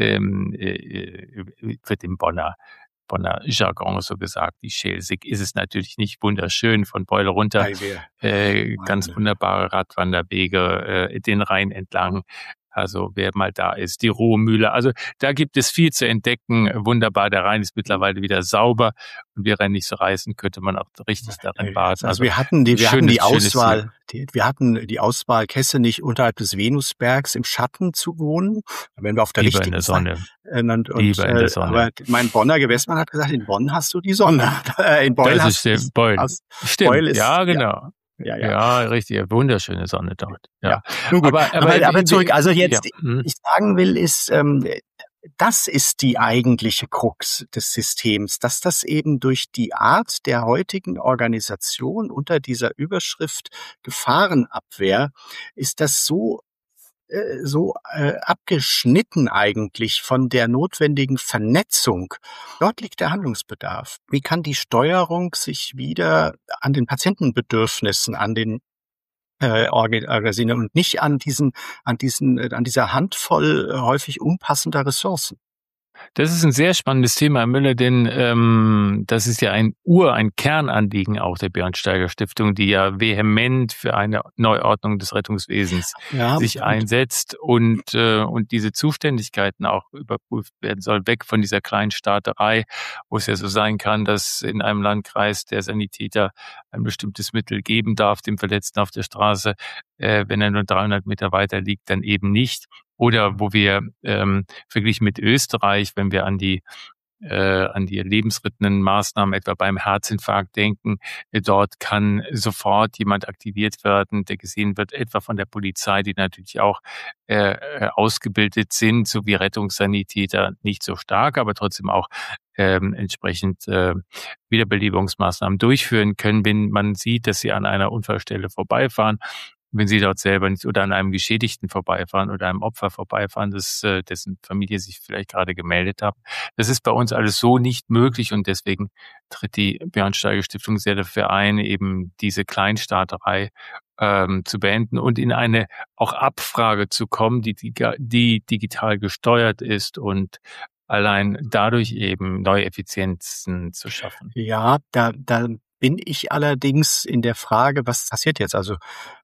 wird im Bonner Jargon so gesagt, die Schelsig ist es natürlich nicht, wunderschön von Beul runter, ganz wunderbare Radwanderwege den Rhein entlang. Also wer mal da ist, die Ruhrmühle. Also da gibt es viel zu entdecken. Wunderbar, der Rhein ist mittlerweile wieder sauber. Und wäre er nicht so reißen, könnte man auch richtig darin baden. Also wir hatten die Auswahl, Kessenich unterhalb des Venusbergs im Schatten zu wohnen. Wenn wir auf der Lieber in der Sonne. In der Sonne. Aber mein Bonner Gewässmann hat gesagt, in Bonn hast du die Sonne. In Beul das ist Beul. Stimmt, Beul ist, ja, genau. Ja, richtig, wunderschöne Sonne dort. Ja. Nun gut, aber zurück, also jetzt, ich sagen will, ist, das ist die eigentliche Krux des Systems, dass das eben durch die Art der heutigen Organisation unter dieser Überschrift Gefahrenabwehr ist das so abgeschnitten eigentlich von der notwendigen Vernetzung. Dort liegt der Handlungsbedarf. Wie kann die Steuerung sich wieder an den Patientenbedürfnissen, an den organisieren und nicht an dieser Handvoll häufig unpassender Ressourcen? Das ist ein sehr spannendes Thema, Herr Müller, denn das ist ja ein Kernanliegen auch der Bärensteiger-Stiftung, die ja vehement für eine Neuordnung des Rettungswesens sich einsetzt und diese Zuständigkeiten auch überprüft werden soll, weg von dieser Kleinstaaterei, wo es ja so sein kann, dass in einem Landkreis der Sanitäter ein bestimmtes Mittel geben darf, dem Verletzten auf der Straße, wenn er nur 300 Meter weiter liegt, dann eben nicht. Oder wo wir verglichen mit Österreich, wenn wir an die lebensrettenden Maßnahmen etwa beim Herzinfarkt denken, dort kann sofort jemand aktiviert werden, der gesehen wird, etwa von der Polizei, die natürlich auch ausgebildet sind, so wie Rettungssanitäter, nicht so stark, aber trotzdem auch entsprechend Wiederbelebungsmaßnahmen durchführen können, wenn man sieht, dass sie an einer Unfallstelle vorbeifahren. Wenn sie dort selber nicht oder an einem Geschädigten vorbeifahren oder einem Opfer vorbeifahren, dessen Familie sich vielleicht gerade gemeldet hat. Das ist bei uns alles so nicht möglich und deswegen tritt die Bärensteiger-Stiftung sehr dafür ein, eben diese Kleinstaaterei zu beenden und in eine auch Abfrage zu kommen, die digital gesteuert ist und allein dadurch eben neue Effizienzen zu schaffen. Ja, da bin ich allerdings in der Frage, was passiert jetzt? Also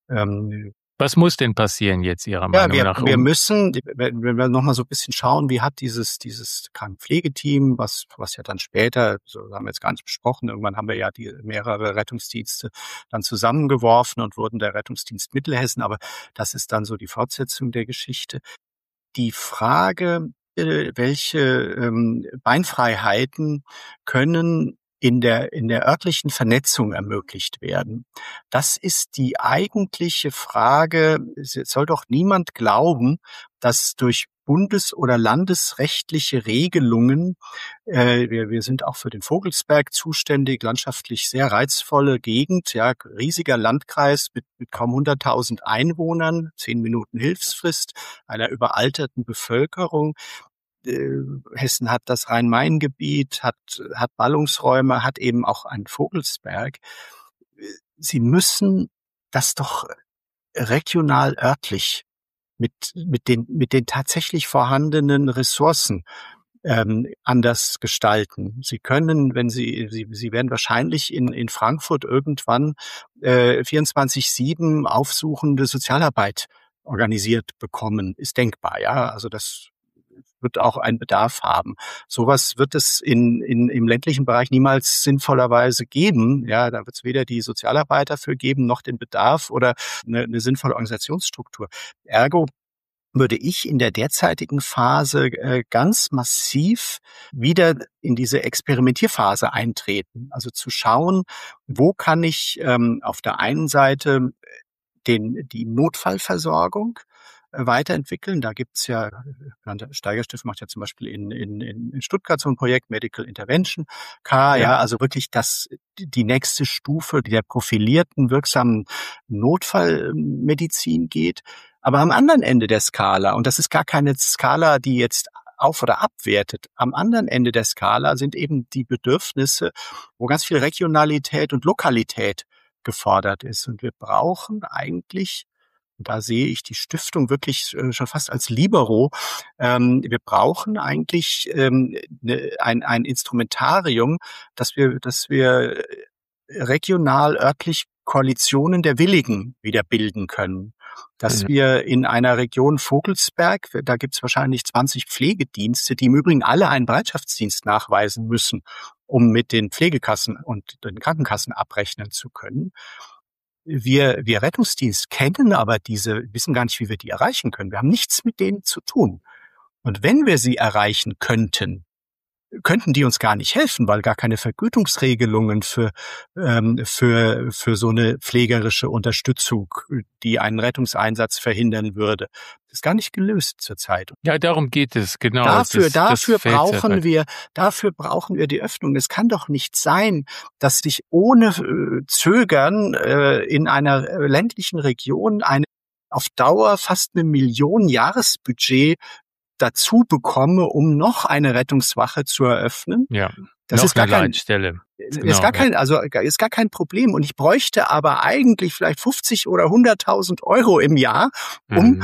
was muss denn passieren jetzt Ihrer Meinung nach? Wir müssen, wenn wir nochmal so ein bisschen schauen, wie hat dieses Krankenpflegeteam, was ja dann später, so haben wir jetzt gar nicht besprochen, irgendwann haben wir ja mehrere Rettungsdienste dann zusammengeworfen und wurden der Rettungsdienst Mittelhessen, aber das ist dann so die Fortsetzung der Geschichte. Die Frage, welche Beinfreiheiten können in der örtlichen Vernetzung ermöglicht werden. Das ist die eigentliche Frage. Es soll doch niemand glauben, dass durch bundes- oder landesrechtliche Regelungen. Wir sind auch für den Vogelsberg zuständig, landschaftlich sehr reizvolle Gegend, ja, riesiger Landkreis mit kaum 100.000 Einwohnern, 10 Minuten Hilfsfrist, einer überalterten Bevölkerung. Hessen hat das Rhein-Main-Gebiet, hat Ballungsräume, hat eben auch einen Vogelsberg. Sie müssen das doch regional, örtlich mit den tatsächlich vorhandenen Ressourcen anders gestalten. Sie können, wenn Sie werden wahrscheinlich in Frankfurt irgendwann 24/7 aufsuchende Sozialarbeit organisiert bekommen. Ist denkbar, ja. Also das wird auch einen Bedarf haben. Sowas wird es im ländlichen Bereich niemals sinnvollerweise geben. Ja, da wird es weder die Sozialarbeiter für geben, noch den Bedarf oder eine sinnvolle Organisationsstruktur. Ergo würde ich in der derzeitigen Phase ganz massiv wieder in diese Experimentierphase eintreten. Also zu schauen, wo kann ich auf der einen Seite die Notfallversorgung weiterentwickeln. Da gibt's ja, Steigerstift macht ja zum Beispiel in Stuttgart so ein Projekt, Medical Intervention Care, ja, also wirklich die nächste Stufe der profilierten, wirksamen Notfallmedizin geht. Aber am anderen Ende der Skala, und das ist gar keine Skala, die jetzt auf- oder abwertet, am anderen Ende der Skala sind eben die Bedürfnisse, wo ganz viel Regionalität und Lokalität gefordert ist. Und wir brauchen eigentlich, und da sehe ich die Stiftung wirklich schon fast als Libero, wir brauchen eigentlich ein Instrumentarium, dass wir regional, örtlich Koalitionen der Willigen wieder bilden können. Dass wir in einer Region Vogelsberg, da gibt's wahrscheinlich 20 Pflegedienste, die im Übrigen alle einen Bereitschaftsdienst nachweisen müssen, um mit den Pflegekassen und den Krankenkassen abrechnen zu können. Wir Rettungsdienst kennen aber wissen gar nicht, wie wir die erreichen können. Wir haben nichts mit denen zu tun. Und wenn wir sie erreichen könnten die uns gar nicht helfen, weil gar keine Vergütungsregelungen für so eine pflegerische Unterstützung, die einen Rettungseinsatz verhindern würde, ist gar nicht gelöst zurzeit. Ja, darum geht es, genau. Dafür brauchen wir die Öffnung. Es kann doch nicht sein, dass sich ohne Zögern in einer ländlichen Region auf Dauer fast 1 Million Jahresbudget dazu bekomme, um noch eine Rettungswache zu eröffnen. Ja, das noch ist gar eine Leitstelle. Ist gar kein Problem. Und ich bräuchte aber eigentlich vielleicht 50 oder 100.000 Euro im Jahr, um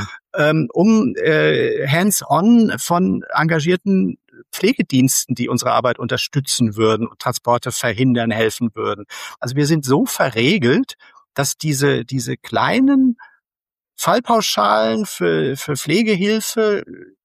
hands-on von engagierten Pflegediensten, die unsere Arbeit unterstützen würden und Transporte verhindern, helfen würden. Also wir sind so verregelt, dass diese kleinen Fallpauschalen für Pflegehilfe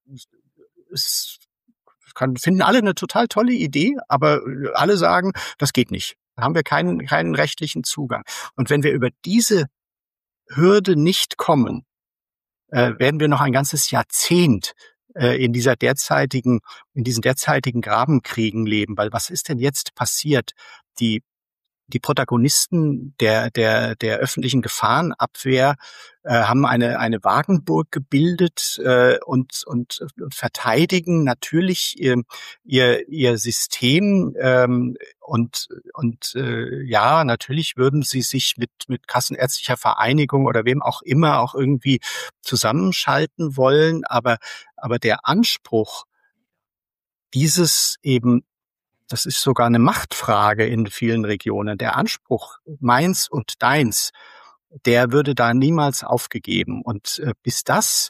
finden alle eine total tolle Idee, aber alle sagen, das geht nicht. Da haben wir keinen rechtlichen Zugang. Und wenn wir über diese Hürde nicht kommen, werden wir noch ein ganzes Jahrzehnt in diesen derzeitigen Grabenkriegen leben. Weil was ist denn jetzt passiert? Die Protagonisten der öffentlichen Gefahrenabwehr haben eine Wagenburg gebildet und verteidigen natürlich ihr System und ja, natürlich würden sie sich mit Kassenärztlicher Vereinigung oder wem auch immer auch irgendwie zusammenschalten wollen, aber der Anspruch, dieses eben, das ist sogar eine Machtfrage in vielen Regionen. Der Anspruch, meins und deins, der würde da niemals aufgegeben. Und bis das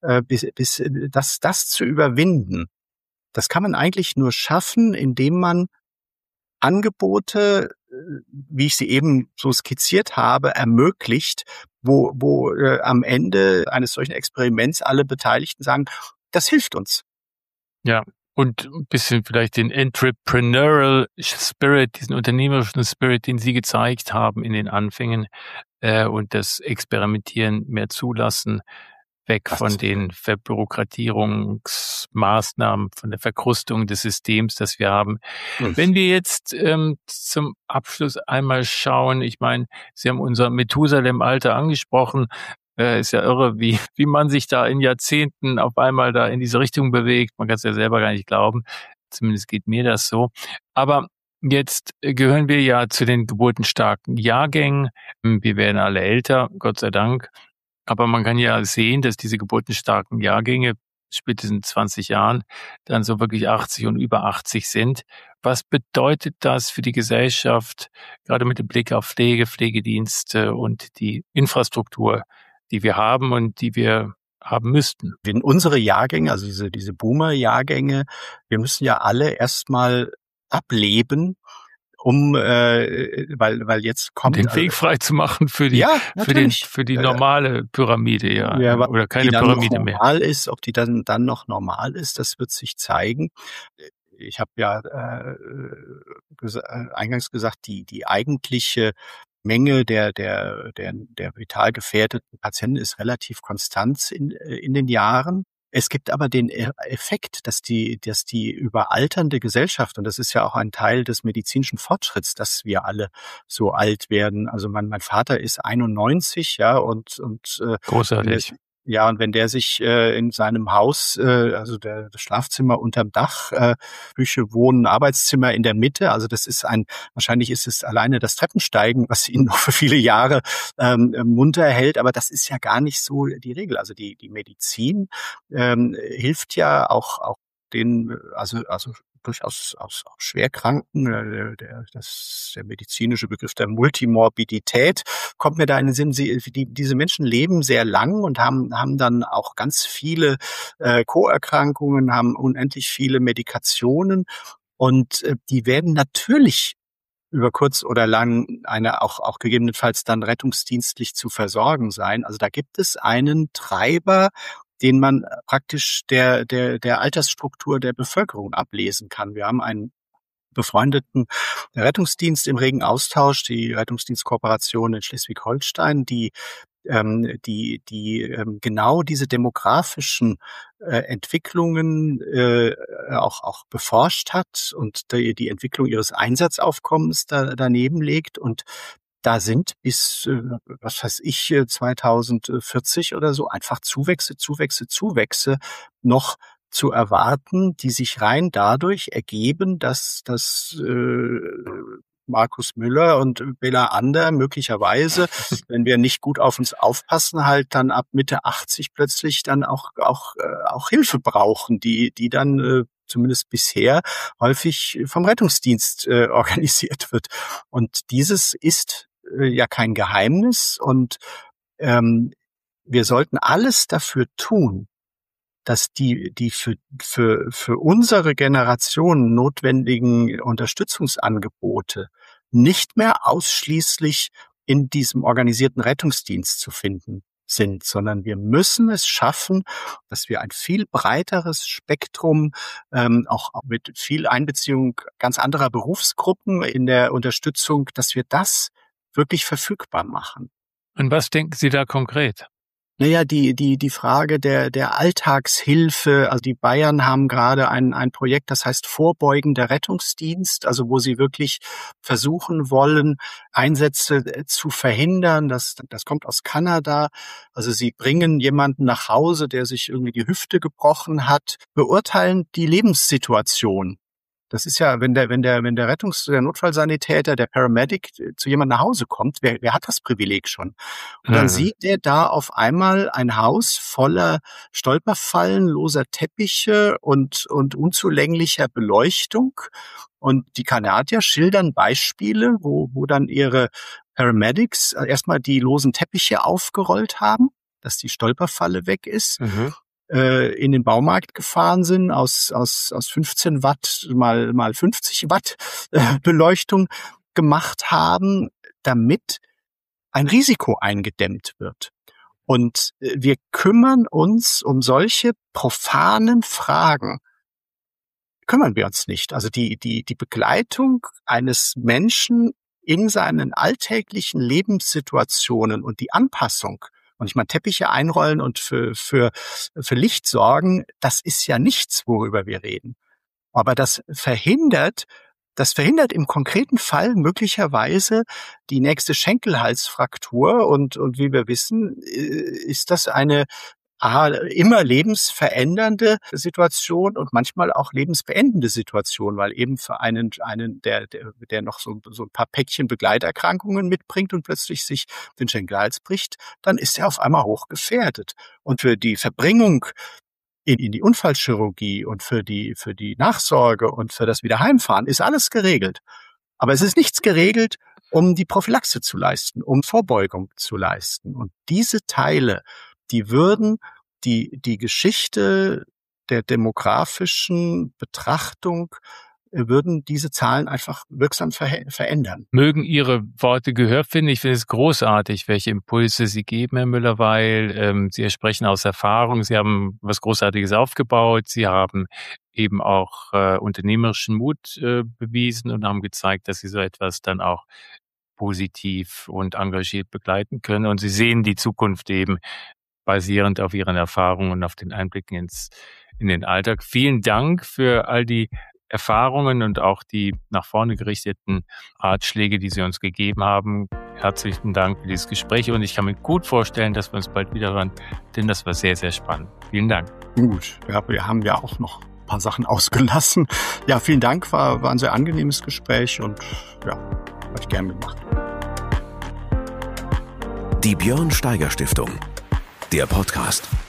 zu überwinden, das kann man eigentlich nur schaffen, indem man Angebote, wie ich sie eben so skizziert habe, ermöglicht, wo am Ende eines solchen Experiments alle Beteiligten sagen, das hilft uns. Ja. Und ein bisschen vielleicht den Entrepreneurial Spirit, diesen unternehmerischen Spirit, den Sie gezeigt haben in den Anfängen und das Experimentieren mehr zulassen, weg von den Verbürokratierungsmaßnahmen, von der Verkrustung des Systems, das wir haben. Wenn wir jetzt zum Abschluss einmal schauen, ich meine, Sie haben unser Methusalem-Alter angesprochen, Ist ja irre, wie man sich da in Jahrzehnten auf einmal da in diese Richtung bewegt. Man kann es ja selber gar nicht glauben. Zumindest geht mir das so. Aber jetzt gehören wir ja zu den geburtenstarken Jahrgängen. Wir werden alle älter, Gott sei Dank. Aber man kann ja sehen, dass diese geburtenstarken Jahrgänge spätestens 20 Jahren dann so wirklich 80 und über 80 sind. Was bedeutet das für die Gesellschaft, gerade mit dem Blick auf Pflege, Pflegedienste und die Infrastruktur, die wir haben und die wir haben müssten? In unsere Jahrgänge, also diese Boomer-Jahrgänge, wir müssen ja alle erstmal ableben, weil jetzt kommt den Weg frei zu machen für die für die normale Pyramide, oder keine Pyramide mehr. Normal ist, ob die dann noch normal ist, das wird sich zeigen. Ich habe ja eingangs gesagt, die eigentliche Menge der vital gefährdeten Patienten ist relativ konstant in den Jahren. Es gibt aber den Effekt, dass die überalternde Gesellschaft, und das ist ja auch ein Teil des medizinischen Fortschritts, dass wir alle so alt werden. Also mein Vater ist 91, und großartig. Und wenn der sich in seinem Haus, also das Schlafzimmer unterm Dach, Küche, Wohnen, Arbeitszimmer in der Mitte, also wahrscheinlich ist es alleine das Treppensteigen, was ihn noch für viele Jahre munter hält, aber das ist ja gar nicht so die Regel. Also die Medizin hilft ja auch den, also durchaus auch Schwerkranken, der medizinische Begriff der Multimorbidität kommt mir da in den Sinn. Diese Menschen leben sehr lang und haben dann auch ganz viele Co-Erkrankungen, haben unendlich viele Medikationen und die werden natürlich über kurz oder lang auch gegebenenfalls dann rettungsdienstlich zu versorgen sein. Also da gibt es einen Treiber, den man praktisch der Altersstruktur der Bevölkerung ablesen kann. Wir haben einen befreundeten Rettungsdienst im regen Austausch, die Rettungsdienstkooperation in Schleswig-Holstein, die genau diese demografischen Entwicklungen auch beforscht hat und die Entwicklung ihres Einsatzaufkommens daneben legt. Und da sind bis, 2040 oder so einfach Zuwächse noch zu erwarten, die sich rein dadurch ergeben, dass Markus Müller und Bela Ander möglicherweise, wenn wir nicht gut auf uns aufpassen, halt dann ab Mitte 80 plötzlich dann auch Hilfe brauchen, die dann zumindest bisher häufig vom Rettungsdienst organisiert wird. Und dieses ist ja kein Geheimnis und wir sollten alles dafür tun, dass die für unsere Generation notwendigen Unterstützungsangebote nicht mehr ausschließlich in diesem organisierten Rettungsdienst zu finden sind, sondern wir müssen es schaffen, dass wir ein viel breiteres Spektrum, auch mit viel Einbeziehung ganz anderer Berufsgruppen in der Unterstützung, dass wir das wirklich verfügbar machen. Und was denken Sie da konkret? Naja, die Frage der Alltagshilfe, also die Bayern haben gerade ein Projekt, das heißt vorbeugender Rettungsdienst, also wo sie wirklich versuchen wollen, Einsätze zu verhindern. Das kommt aus Kanada. Also sie bringen jemanden nach Hause, der sich irgendwie die Hüfte gebrochen hat, beurteilen die Lebenssituation. Das ist ja, wenn der Notfallsanitäter, der Paramedic zu jemandem nach Hause kommt, wer hat das Privileg schon? Und dann sieht der da auf einmal ein Haus voller Stolperfallen, loser Teppiche und unzulänglicher Beleuchtung. Und die Kanadier schildern Beispiele, wo dann ihre Paramedics erstmal die losen Teppiche aufgerollt haben, dass die Stolperfalle weg ist. In den Baumarkt gefahren sind, aus 15 Watt mal 50 Watt Beleuchtung gemacht haben, damit ein Risiko eingedämmt wird. Und wir kümmern uns um solche profanen Fragen. Kümmern wir uns nicht. Also die Begleitung eines Menschen in seinen alltäglichen Lebenssituationen und die Anpassung, und ich meine, Teppiche einrollen und für Licht sorgen, das ist ja nichts, worüber wir reden. Aber das verhindert, Das verhindert im konkreten Fall möglicherweise die nächste Schenkelhalsfraktur und wie wir wissen, ist das eine immer lebensverändernde Situation und manchmal auch lebensbeendende Situation, weil eben für einen der noch so ein paar Päckchen Begleiterkrankungen mitbringt und plötzlich sich den Schenkelhals bricht, dann ist er auf einmal hochgefährdet. Und für die Verbringung in die Unfallchirurgie und für die Nachsorge und für das Wiederheimfahren ist alles geregelt. Aber es ist nichts geregelt, um die Prophylaxe zu leisten, um Vorbeugung zu leisten. Und diese Teile, die würden die Geschichte der demografischen Betrachtung, würden diese Zahlen einfach wirksam verändern. Mögen Ihre Worte Gehör finden. Ich finde es großartig, welche Impulse Sie geben, Herr Müller, weil Sie sprechen aus Erfahrung. Sie haben was Großartiges aufgebaut. Sie haben eben auch unternehmerischen Mut bewiesen und haben gezeigt, dass Sie so etwas dann auch positiv und engagiert begleiten können. Und Sie sehen die Zukunft eben basierend auf Ihren Erfahrungen und auf den Einblicken in den Alltag. Vielen Dank für all die Erfahrungen und auch die nach vorne gerichteten Ratschläge, die Sie uns gegeben haben. Herzlichen Dank für dieses Gespräch und ich kann mir gut vorstellen, dass wir uns bald wieder hören, denn das war sehr, sehr spannend. Vielen Dank. Gut, ja, wir haben ja auch noch ein paar Sachen ausgelassen. Ja, vielen Dank, war ein sehr angenehmes Gespräch und ja, habe ich gern gemacht. Die Björn Steiger Stiftung, der Podcast.